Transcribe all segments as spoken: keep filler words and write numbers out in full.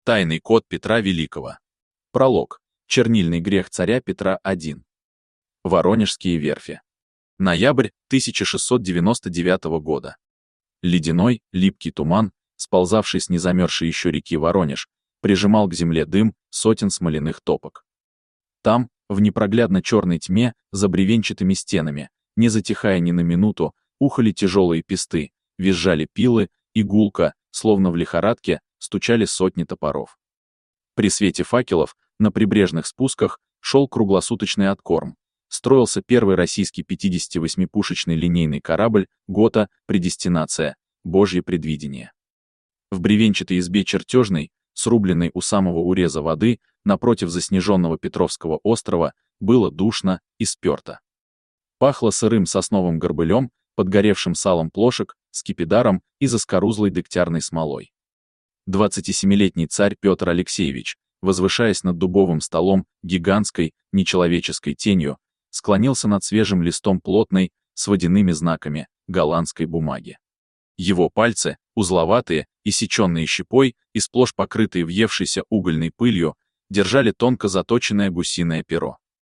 Тайный код Петра Великого. Пролог. Чернильный грех царя Петра I. Воронежские верфи. Ноябрь тысяча шестьсот девяносто девятого года. Ледяной, липкий туман, сползавший с незамерзшей еще реки Воронеж, прижимал к земле дым сотен смоляных топок. Там, в непроглядно черной тьме, за бревенчатыми стенами, не затихая ни на минуту, ухали тяжелые песты, визжали пилы, и гулко, словно в лихорадке, стучали сотни топоров. При свете факелов на прибрежных спусках шел круглосуточный откорм. Строился первый российский пятидесятивосьмипушечный линейный корабль «Гота. Предестинация. Божье предвидение». В бревенчатой избе чертежной, срубленной у самого уреза воды, напротив заснеженного Петровского острова, было душно и спёрто. Пахло сырым сосновым горбылем, подгоревшим салом плошек, скипидаром и заскорузлой дегтярной смолой. двадцатисемилетний царь Петр Алексеевич, возвышаясь над дубовым столом гигантской, нечеловеческой тенью, склонился над свежим листом плотной, с водяными знаками, голландской бумаги. Его пальцы, узловатые и сеченные щепой, и сплошь покрытые въевшейся угольной пылью, держали тонко заточенное гусиное перо.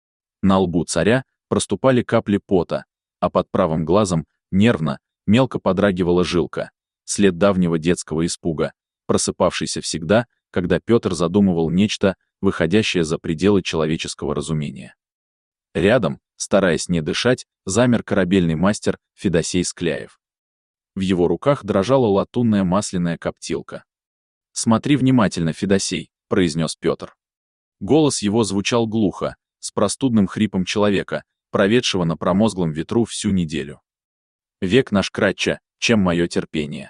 На лбу царя проступали капли пота, а под правым глазом нервно, мелко подрагивала жилка, след давнего детского испуга, просыпавшийся всегда, когда Петр задумывал нечто, выходящее за пределы человеческого разумения. Рядом, стараясь не дышать, замер корабельный мастер Федосей Скляев. В его руках дрожала латунная масляная коптилка. «Смотри внимательно, Федосей», — произнес Петр. Голос его звучал глухо, с простудным хрипом человека, проведшего на промозглом ветру всю неделю. «Век наш кратче, чем мое терпение.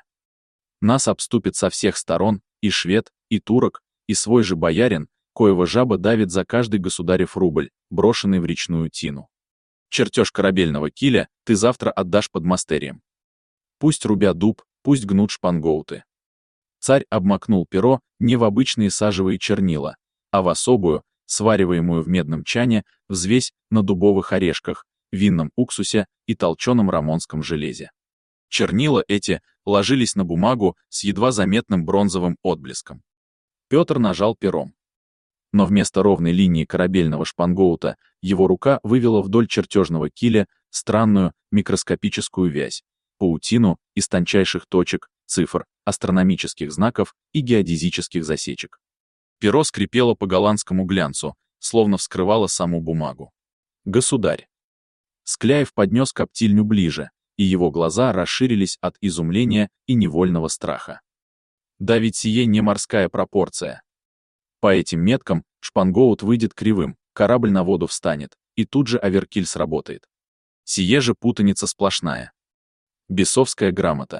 Нас обступит со всех сторон и швед, и турок, и свой же боярин, коего жаба давит за каждый государев рубль, брошенный в речную тину. Чертеж корабельного киля ты завтра отдашь под мастерием. Пусть рубят дуб, пусть гнут шпангоуты». Царь обмакнул перо не в обычные сажевые чернила, а в особую, свариваемую в медном чане, взвесь на дубовых орешках, винном уксусе и толченом рамонском железе. Чернила эти ложились на бумагу с едва заметным бронзовым отблеском. Петр нажал пером. Но вместо ровной линии корабельного шпангоута его рука вывела вдоль чертежного киля странную микроскопическую вязь, паутину из тончайших точек, цифр, астрономических знаков и геодезических засечек. Перо скрипело по голландскому глянцу, словно вскрывало саму бумагу. «Государь». Скляев поднес коптильню ближе, и его глаза расширились от изумления и невольного страха. Да ведь сие не морская пропорция. По этим меткам шпангоут выйдет кривым, корабль на воду встанет, и тут же оверкиль сработает. Сие же путаница сплошная. Бесовская грамота.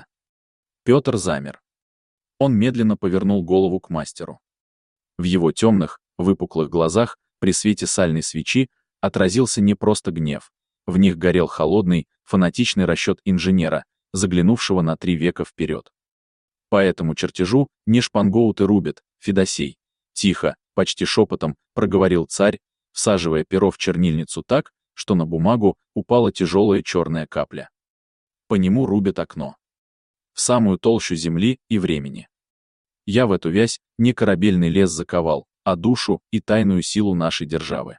Петр замер. Он медленно повернул голову к мастеру. В его темных, выпуклых глазах, при свете сальной свечи, отразился не просто гнев. В них горел холодный, фанатичный расчет инженера, заглянувшего на три века вперед. По этому чертежу не шпангоуты рубят, Федосей. Тихо, почти шепотом, проговорил царь, всаживая перо в чернильницу так, что на бумагу упала тяжелая черная капля. По нему рубят окно. В самую толщу земли и времени. Я в эту вязь не корабельный лес заковал, а душу и тайную силу нашей державы.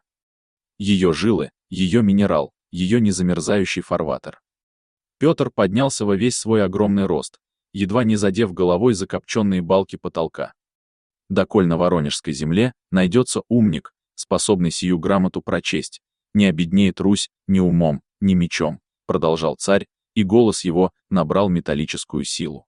Ее жилы, ее минерал, ее незамерзающий фарватер. Петр поднялся во весь свой огромный рост, едва не задев головой закопченные балки потолка. Доколь на воронежской земле найдется умник, способный сию грамоту прочесть, не обеднеет Русь ни умом, ни мечом, продолжал царь, и голос его набрал металлическую силу.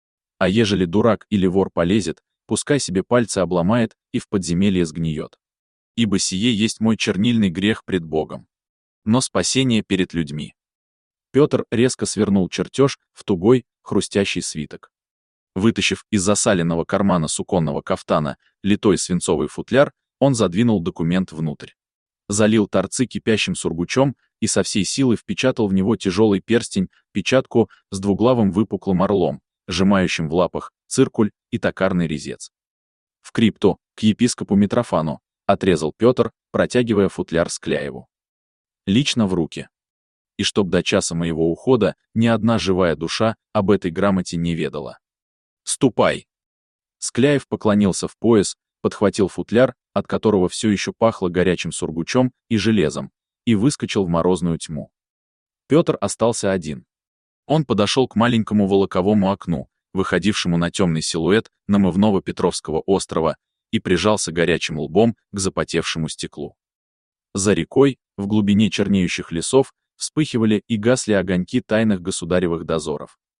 А ежели дурак или вор полезет, пускай себе пальцы обломает и в подземелье сгниет. Ибо сие есть мой чернильный грех пред Богом. Но спасение перед людьми. Петр резко свернул чертеж в тугой, хрустящий свиток. Вытащив из засаленного кармана суконного кафтана литой свинцовый футляр, он задвинул документ внутрь. Залил торцы кипящим сургучом и со всей силы впечатал в него тяжелый перстень, печатку с двуглавым выпуклым орлом, сжимающим в лапах циркуль и токарный резец. «В крипту, к епископу Митрофану», — отрезал Петр, протягивая футляр Скляеву. «Лично в руки. И чтоб до часа моего ухода ни одна живая душа об этой грамоте не ведала. Ступай!» Скляев поклонился в пояс, подхватил футляр, от которого все еще пахло горячим сургучом и железом, и выскочил в морозную тьму. Петр остался один. Он подошел к маленькому волоковому окну, выходившему на темный силуэт намывного Петровского острова, и прижался горячим лбом к запотевшему стеклу. За рекой, в глубине чернеющих лесов, вспыхивали и гасли огоньки тайных государевых дозоров.